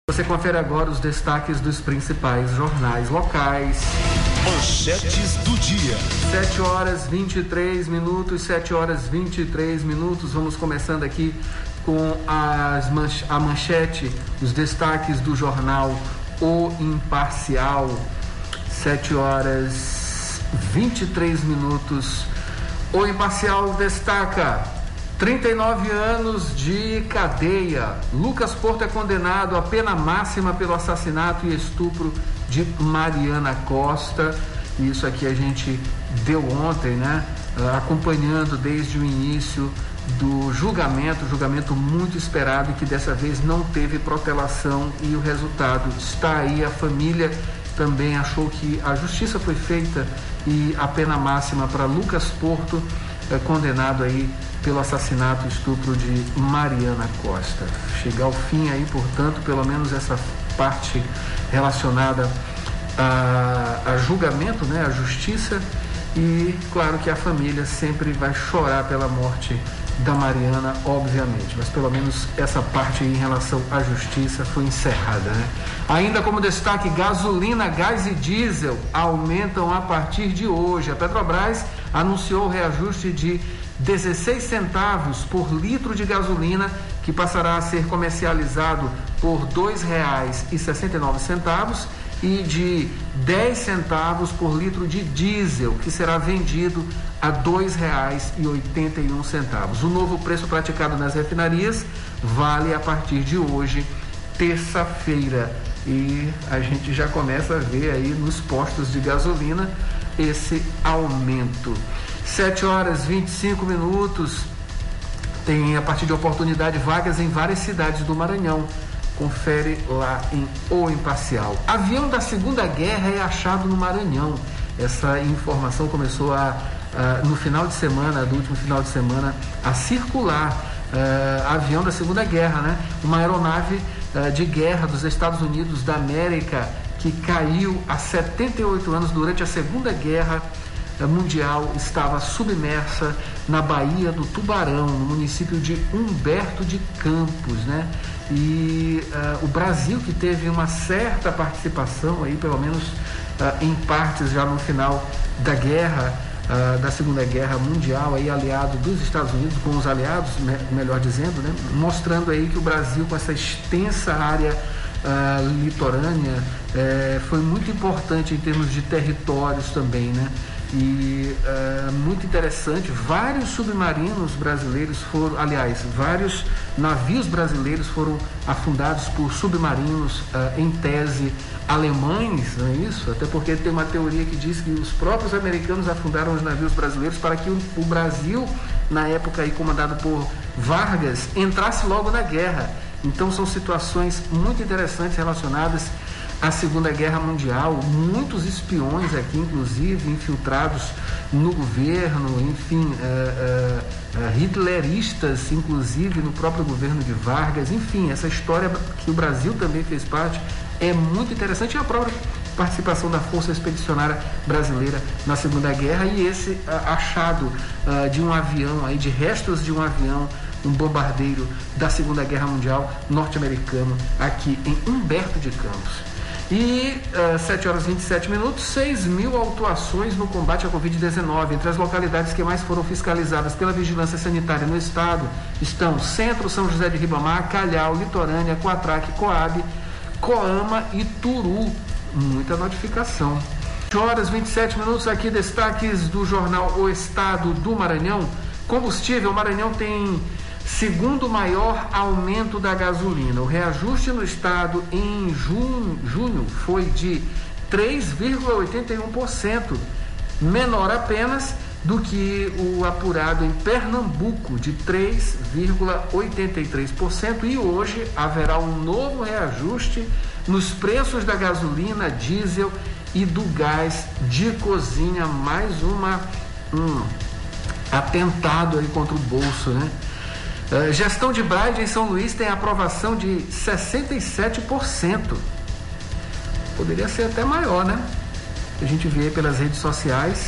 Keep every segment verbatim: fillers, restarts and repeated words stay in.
Você confere agora os destaques dos principais jornais locais. Manchetes do dia. sete horas e vinte e três minutos, sete horas e vinte e três minutos. Vamos começando aqui com as manch- a manchete, os destaques do jornal O Imparcial. sete horas e vinte e três minutos. O Imparcial destaca: trinta e nove anos de cadeia. Lucas Porto é condenado à pena máxima pelo assassinato e estupro de Mariana Costa. Isso aqui a gente deu ontem, né? Uh, acompanhando desde o início do julgamento, julgamento muito esperado e que dessa vez não teve protelação, e o resultado está aí. A família também achou que a justiça foi feita e a pena máxima para Lucas Porto, é condenado aí pelo assassinato e estupro de Mariana Costa. Chegar ao fim aí, portanto, pelo menos essa parte relacionada a, a julgamento, né, a justiça, e claro que a família sempre vai chorar pela morte da Mariana, obviamente, mas pelo menos essa parte aí em relação à justiça foi encerrada, né? Ainda como destaque, gasolina, gás e diesel aumentam a partir de hoje. A Petrobras anunciou o reajuste de dezesseis centavos por litro de gasolina, que passará a ser comercializado por dois reais e sessenta e nove centavos, e de dez centavos por litro de diesel, que será vendido a dois reais e oitenta e um centavos. O novo preço praticado nas refinarias vale a partir de hoje, terça-feira, e a gente já começa a ver aí nos postos de gasolina esse aumento. sete horas e vinte e cinco minutos. Tem, a partir de oportunidade, vagas em várias cidades do Maranhão. Confere lá em O Imparcial. Avião da Segunda Guerra é achado no Maranhão. Essa informação começou a, a, no final de semana, do último final de semana, a circular. Uh, avião da Segunda Guerra, né? Uma aeronave uh, de guerra dos Estados Unidos da América, que caiu há setenta e oito anos durante a Segunda Guerra Mundial, estava submersa na Baía do Tubarão, no município de Humberto de Campos, né? E uh, o Brasil, que teve uma certa participação aí, pelo menos uh, em partes já no final da guerra, uh, da Segunda Guerra Mundial, aí aliado dos Estados Unidos com os aliados, me- melhor dizendo, né? Mostrando aí que o Brasil, com essa extensa área uh, litorânea, eh, foi muito importante em termos de territórios também, né? E uh, muito interessante, vários submarinos brasileiros foram, aliás, vários navios brasileiros foram afundados por submarinos, uh, em tese, alemães, não é isso? Até porque tem uma teoria que diz que os próprios americanos afundaram os navios brasileiros para que o, o Brasil, na época aí comandado por Vargas, entrasse logo na guerra. Então são situações muito interessantes relacionadas a Segunda Guerra Mundial, muitos espiões aqui, inclusive, infiltrados no governo, enfim, uh, uh, uh, hitleristas, inclusive, no próprio governo de Vargas. Enfim, essa história que o Brasil também fez parte é muito interessante, e a própria participação da Força Expedicionária Brasileira na Segunda Guerra, e esse uh, achado uh, de um avião, aí, de restos de um avião, um bombardeiro da Segunda Guerra Mundial norte-americano, aqui em Humberto de Campos. E uh, sete horas e vinte e sete minutos, seis mil autuações no combate à covid dezenove. Entre as localidades que mais foram fiscalizadas pela Vigilância Sanitária no estado estão Centro, São José de Ribamar, Calhau, Litorânea, Coatraque, Coab, Coama e Turu. Muita notificação. sete horas e vinte e sete minutos, aqui destaques do jornal O Estado do Maranhão. Combustível, o Maranhão tem segundo maior aumento da gasolina. O reajuste no estado em junho, junho foi de três vírgula oitenta e um por cento, menor apenas do que o apurado em Pernambuco, de três vírgula oitenta e três por cento, e hoje haverá um novo reajuste nos preços da gasolina, diesel e do gás de cozinha. Mais uma, um atentado aí contra o bolso, né? Uh, gestão de Braide em São Luís tem aprovação de sessenta e sete por cento. Poderia ser até maior, né? A gente vê pelas redes sociais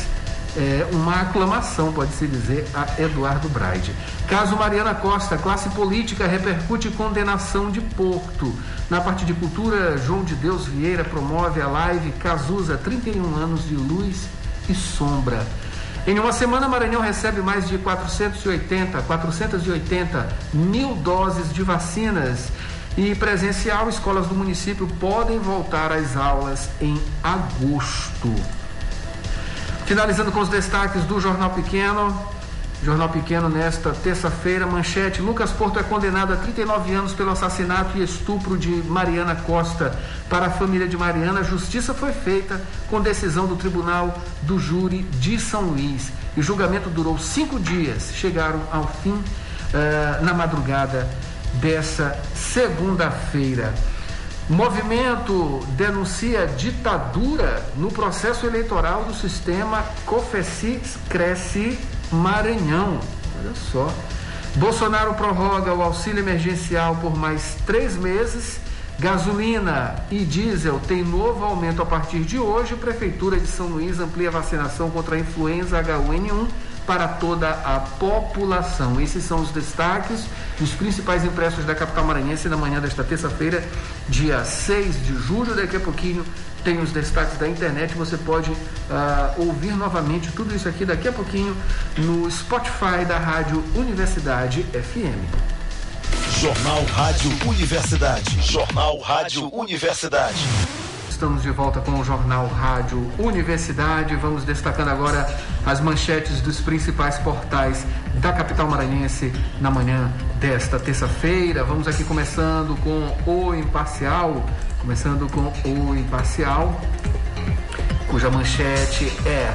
é, uma aclamação, pode-se dizer, a Eduardo Braide. Caso Mariana Costa, classe política repercute condenação de Porto. Na parte de cultura, João de Deus Vieira promove a live Cazuza, trinta e um anos de luz e sombra. Em uma semana, Maranhão recebe mais de quatrocentos e oitenta mil doses de vacinas e presencial. Escolas do município podem voltar às aulas em agosto. Finalizando com os destaques do Jornal Pequeno. Jornal Pequeno nesta terça-feira, manchete: Lucas Porto é condenado a trinta e nove anos pelo assassinato e estupro de Mariana Costa. Para a família de Mariana, a justiça foi feita com decisão do Tribunal do Júri de São Luís. E o julgamento durou cinco dias. Chegaram ao fim uh, na madrugada dessa segunda-feira. Movimento denuncia ditadura no processo eleitoral do sistema COFECIS Cresce Maranhão. Olha só. Bolsonaro prorroga o auxílio emergencial por mais três meses. Gasolina e diesel tem novo aumento a partir de hoje. Prefeitura de São Luís amplia a vacinação contra a influenza H um N um para toda a população. Esses são os destaques dos principais impressos da capital maranhense na manhã desta terça-feira, dia seis de julho. Daqui a pouquinho tem os destaques da internet. Você pode uh, ouvir novamente tudo isso aqui daqui a pouquinho no Spotify da Rádio Universidade F M. Jornal Rádio Universidade. Jornal Rádio Universidade. Estamos de volta com o Jornal Rádio Universidade. Vamos destacando agora as manchetes dos principais portais da capital maranhense na manhã desta terça-feira. Vamos aqui começando com o Imparcial. Começando com o Imparcial, cuja manchete é: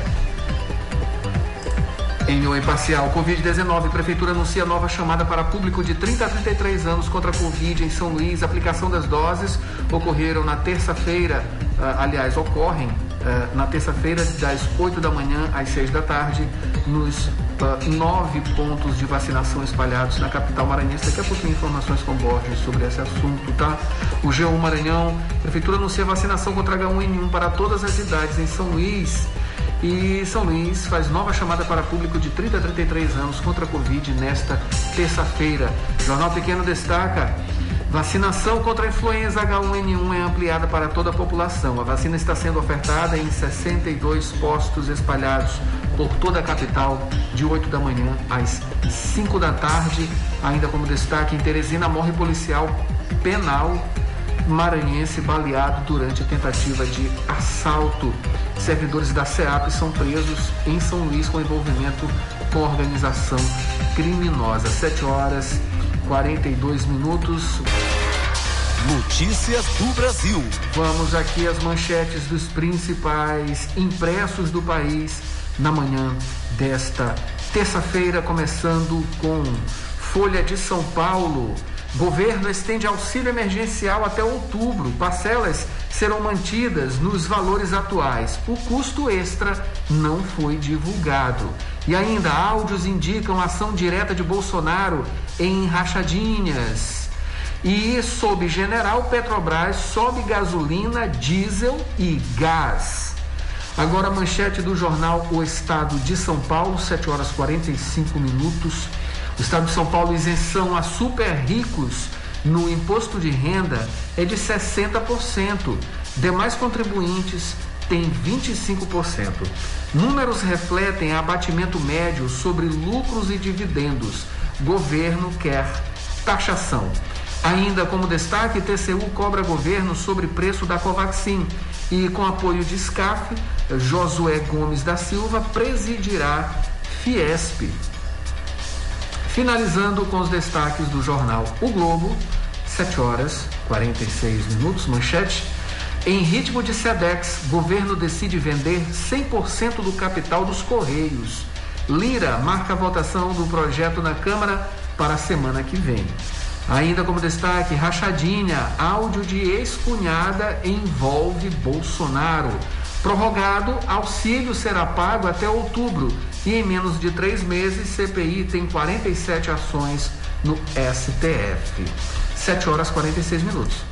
em O Imparcial, covid dezenove, Prefeitura anuncia nova chamada para público de trinta a trinta e três anos contra a Covid em São Luís. Aplicação das doses ocorreram na terça-feira, uh, aliás, ocorrem uh, na terça-feira das oito da manhã às seis da tarde, nos uh, nove pontos de vacinação espalhados na capital maranhense. Daqui a pouquinho informações com Borges sobre esse assunto, tá? O G um Maranhão, Prefeitura anuncia vacinação contra H um N um para todas as idades em São Luís. E São Luís faz nova chamada para público de trinta a trinta e três anos contra a Covid nesta terça-feira. Jornal Pequeno destaca: vacinação contra a influenza H um N um é ampliada para toda a população. A vacina está sendo ofertada em sessenta e dois postos espalhados por toda a capital, de oito da manhã às cinco da tarde. Ainda como destaque, em Teresina morre policial penal maranhense baleado durante a tentativa de assalto. Servidores da SEAP são presos em São Luís com envolvimento com organização criminosa. sete horas e quarenta e dois minutos. Notícias do Brasil. Vamos aqui às manchetes dos principais impressos do país na manhã desta terça-feira, começando com Folha de São Paulo. Governo estende auxílio emergencial até outubro. Parcelas serão mantidas nos valores atuais. O custo extra não foi divulgado. E ainda, áudios indicam ação direta de Bolsonaro em rachadinhas. E sob general, Petrobras sobe gasolina, diesel e gás. Agora a manchete do jornal O Estado de São Paulo, sete horas e quarenta e cinco minutos. O Estado de São Paulo, isenção a super ricos no imposto de renda é de sessenta por cento. Demais contribuintes têm vinte e cinco por cento. Números refletem abatimento médio sobre lucros e dividendos. Governo quer taxação. Ainda como destaque, T C U cobra governo sobre preço da Covaxin. E com apoio de S C A F, Josué Gomes da Silva presidirá Fiesp. Finalizando com os destaques do jornal O Globo, sete horas e quarenta e seis minutos, manchete: em ritmo de SEDEX, governo decide vender cem por cento do capital dos Correios. Lira marca a votação do projeto na Câmara para a semana que vem. Ainda como destaque, rachadinha, áudio de ex-cunhada envolve Bolsonaro. Prorrogado, auxílio será pago até outubro e em menos de três meses, C P I tem quarenta e sete ações no S T F. sete horas e quarenta e seis minutos.